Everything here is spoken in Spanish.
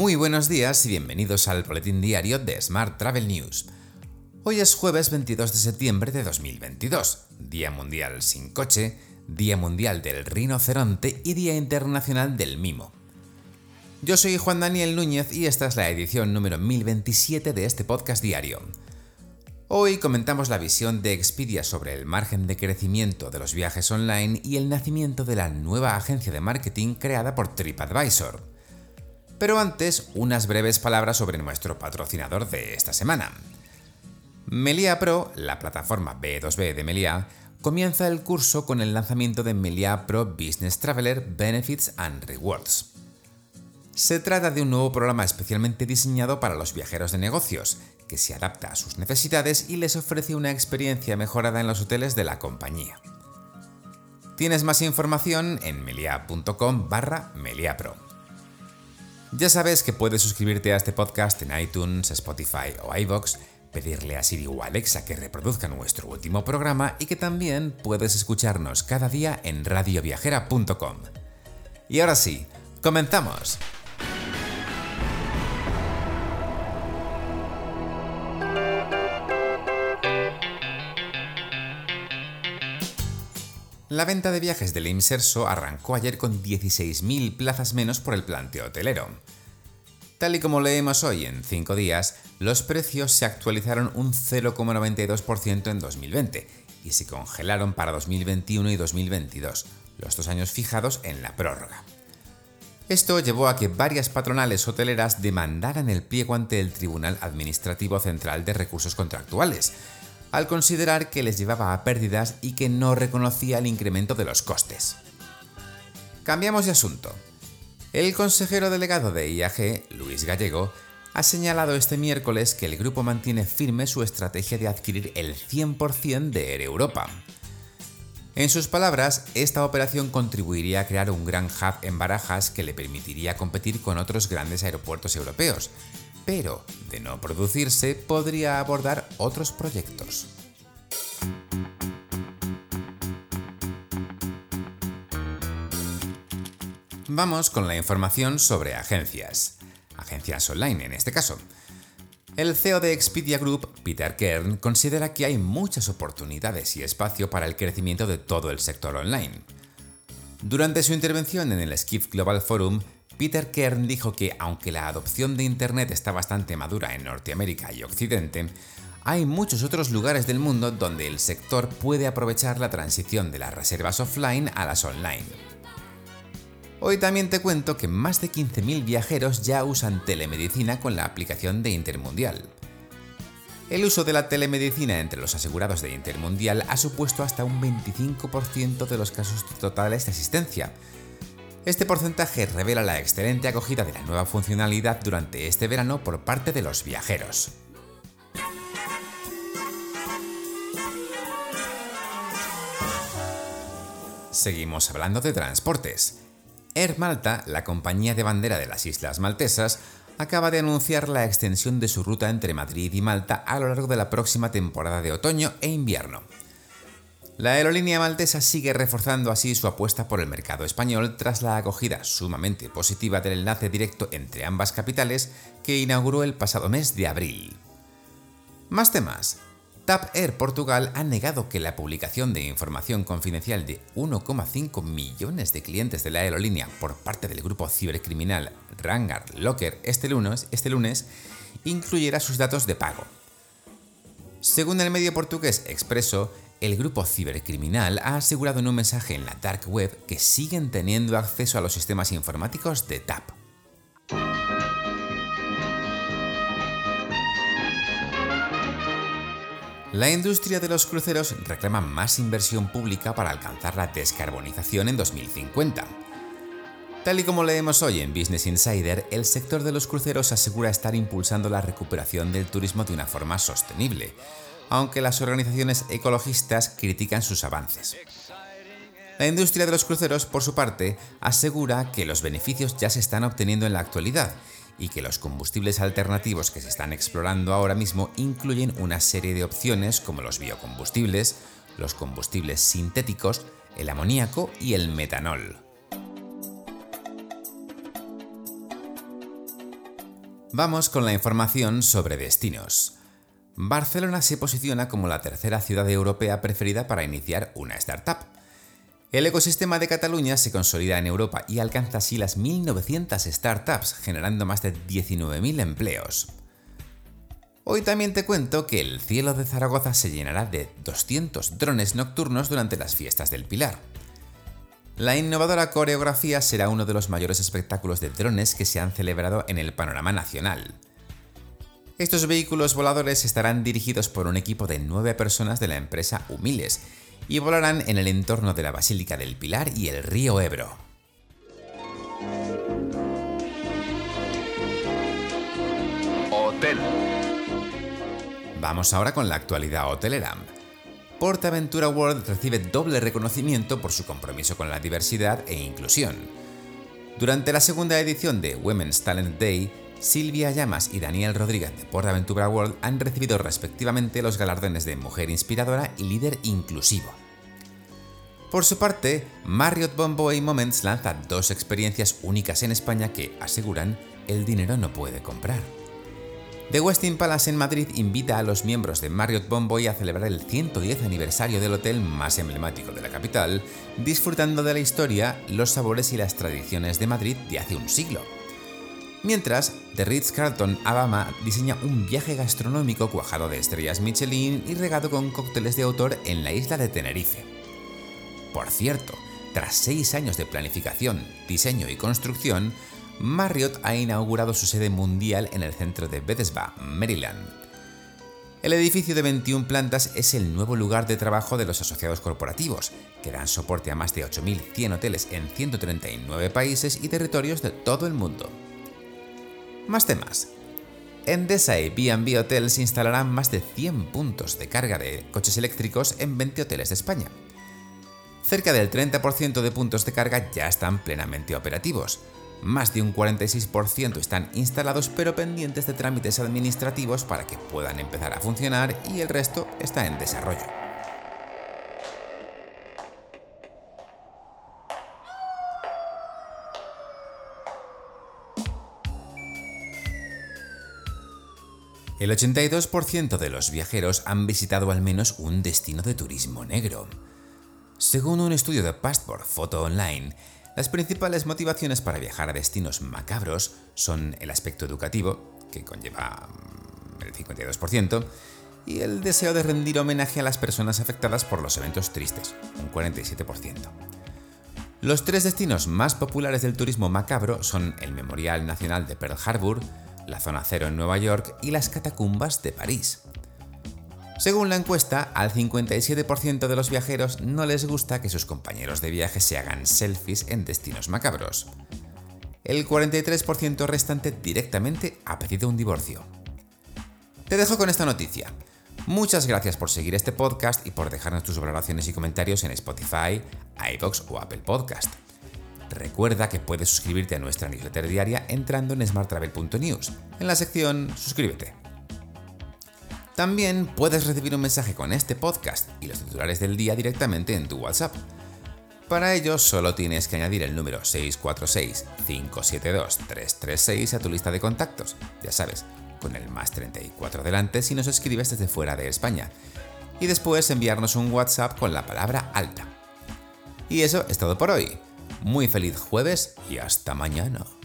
Muy buenos días y bienvenidos al boletín diario de Smart Travel News. Hoy es jueves 22 de septiembre de 2022, Día Mundial sin Coche, Día Mundial del Rinoceronte y Día Internacional del Mimo. Yo soy Juan Daniel Núñez y esta es la edición número 1027 de este podcast diario. Hoy comentamos la visión de Expedia sobre el margen de crecimiento de los viajes online y el nacimiento de la nueva agencia de marketing creada por TripAdvisor. Pero antes, unas breves palabras sobre nuestro patrocinador de esta semana. Melia Pro, la plataforma B2B de Melia, comienza el curso con el lanzamiento de Melia Pro Business Traveler Benefits and Rewards. Se trata de un nuevo programa especialmente diseñado para los viajeros de negocios, que se adapta a sus necesidades y les ofrece una experiencia mejorada en los hoteles de la compañía. Tienes más información en melia.com/meliapro. Ya sabes que puedes suscribirte a este podcast en iTunes, Spotify o iVoox, pedirle a Siri o Alexa que reproduzca nuestro último programa y que también puedes escucharnos cada día en radioviajera.com. Y ahora sí, ¡comenzamos! La venta de viajes del Imserso arrancó ayer con 16.000 plazas menos por el planteo hotelero. Tal y como leemos hoy en 5 días, los precios se actualizaron un 0,92% en 2020 y se congelaron para 2021 y 2022, los 2 años fijados en la prórroga. Esto llevó a que varias patronales hoteleras demandaran el pliego ante el Tribunal Administrativo Central de Recursos Contractuales, al considerar que les llevaba a pérdidas y que no reconocía el incremento de los costes. Cambiamos de asunto. El consejero delegado de IAG, Luis Gallego, ha señalado este miércoles que el grupo mantiene firme su estrategia de adquirir el 100% de Air Europa. En sus palabras, esta operación contribuiría a crear un gran hub en Barajas que le permitiría competir con otros grandes aeropuertos europeos, pero, de no producirse, podría abordar otros proyectos. Vamos con la información sobre agencias online en este caso. El CEO de Expedia Group, Peter Kern, considera que hay muchas oportunidades y espacio para el crecimiento de todo el sector online. Durante su intervención en el Skift Global Forum, Peter Kern dijo que, aunque la adopción de Internet está bastante madura en Norteamérica y Occidente, hay muchos otros lugares del mundo donde el sector puede aprovechar la transición de las reservas offline a las online. Hoy también te cuento que más de 15.000 viajeros ya usan telemedicina con la aplicación de Intermundial. El uso de la telemedicina entre los asegurados de Intermundial ha supuesto hasta un 25% de los casos totales de asistencia. Este porcentaje revela la excelente acogida de la nueva funcionalidad durante este verano por parte de los viajeros. Seguimos hablando de transportes. Air Malta, la compañía de bandera de las Islas Maltesas, acaba de anunciar la extensión de su ruta entre Madrid y Malta a lo largo de la próxima temporada de otoño e invierno. La aerolínea maltesa sigue reforzando así su apuesta por el mercado español tras la acogida sumamente positiva del enlace directo entre ambas capitales que inauguró el pasado mes de abril. Más temas. TAP Air Portugal ha negado que la publicación de información confidencial de 1,5 millones de clientes de la aerolínea por parte del grupo cibercriminal Rangar Locker este lunes incluyera sus datos de pago. Según el medio portugués Expresso, el grupo cibercriminal ha asegurado en un mensaje en la Dark Web que siguen teniendo acceso a los sistemas informáticos de TAP. La industria de los cruceros reclama más inversión pública para alcanzar la descarbonización en 2050. Tal y como leemos hoy en Business Insider, el sector de los cruceros asegura estar impulsando la recuperación del turismo de una forma sostenible, aunque las organizaciones ecologistas critican sus avances. La industria de los cruceros, por su parte, asegura que los beneficios ya se están obteniendo en la actualidad y que los combustibles alternativos que se están explorando ahora mismo incluyen una serie de opciones como los biocombustibles, los combustibles sintéticos, el amoníaco y el metanol. Vamos con la información sobre destinos. Barcelona se posiciona como la tercera ciudad europea preferida para iniciar una startup. El ecosistema de Cataluña se consolida en Europa y alcanza así las 1.900 startups, generando más de 19.000 empleos. Hoy también te cuento que el cielo de Zaragoza se llenará de 200 drones nocturnos durante las fiestas del Pilar. La innovadora coreografía será uno de los mayores espectáculos de drones que se han celebrado en el panorama nacional. Estos vehículos voladores estarán dirigidos por un equipo de 9 personas de la empresa Humiles y volarán en el entorno de la Basílica del Pilar y el río Ebro. Hotel. Vamos ahora con la actualidad hotelera. PortAventura World recibe doble reconocimiento por su compromiso con la diversidad e inclusión. Durante la segunda edición de Women's Talent Day, Silvia Llamas y Daniel Rodríguez de PortAventura World han recibido respectivamente los galardones de Mujer Inspiradora y Líder Inclusivo. Por su parte, Marriott Bonvoy Moments lanza 2 experiencias únicas en España que, aseguran, el dinero no puede comprar. The Westin Palace en Madrid invita a los miembros de Marriott Bonvoy a celebrar el 110 aniversario del hotel más emblemático de la capital, disfrutando de la historia, los sabores y las tradiciones de Madrid de hace un siglo. Mientras, The Ritz-Carlton Alhama diseña un viaje gastronómico cuajado de estrellas Michelin y regado con cócteles de autor en la isla de Tenerife. Por cierto, tras 6 años de planificación, diseño y construcción, Marriott ha inaugurado su sede mundial en el centro de Bethesda, Maryland. El edificio de 21 plantas es el nuevo lugar de trabajo de los asociados corporativos, que dan soporte a más de 8.100 hoteles en 139 países y territorios de todo el mundo. Más temas. Endesa y B&B Hotels instalarán más de 100 puntos de carga de coches eléctricos en 20 hoteles de España. Cerca del 30% de puntos de carga ya están plenamente operativos. Más de un 46% están instalados pero pendientes de trámites administrativos para que puedan empezar a funcionar y el resto está en desarrollo. El 82% de los viajeros han visitado al menos un destino de turismo negro. Según un estudio de Passport Photo Online, las principales motivaciones para viajar a destinos macabros son el aspecto educativo, que conlleva el 52%, y el deseo de rendir homenaje a las personas afectadas por los eventos tristes, un 47%. Los 3 destinos más populares del turismo macabro son el Memorial Nacional de Pearl Harbor, la Zona Cero en Nueva York y las Catacumbas de París. Según la encuesta, al 57% de los viajeros no les gusta que sus compañeros de viaje se hagan selfies en destinos macabros. El 43% restante directamente ha pedido un divorcio. Te dejo con esta noticia. Muchas gracias por seguir este podcast y por dejarnos tus valoraciones y comentarios en Spotify, iVoox o Apple Podcast. Recuerda que puedes suscribirte a nuestra newsletter diaria entrando en smarttravel.news, en la sección Suscríbete. También puedes recibir un mensaje con este podcast y los titulares del día directamente en tu WhatsApp. Para ello, solo tienes que añadir el número 646-572-336 a tu lista de contactos, ya sabes, con el más 34 delante si nos escribes desde fuera de España, y después enviarnos un WhatsApp con la palabra alta. Y eso es todo por hoy. Muy feliz jueves y hasta mañana.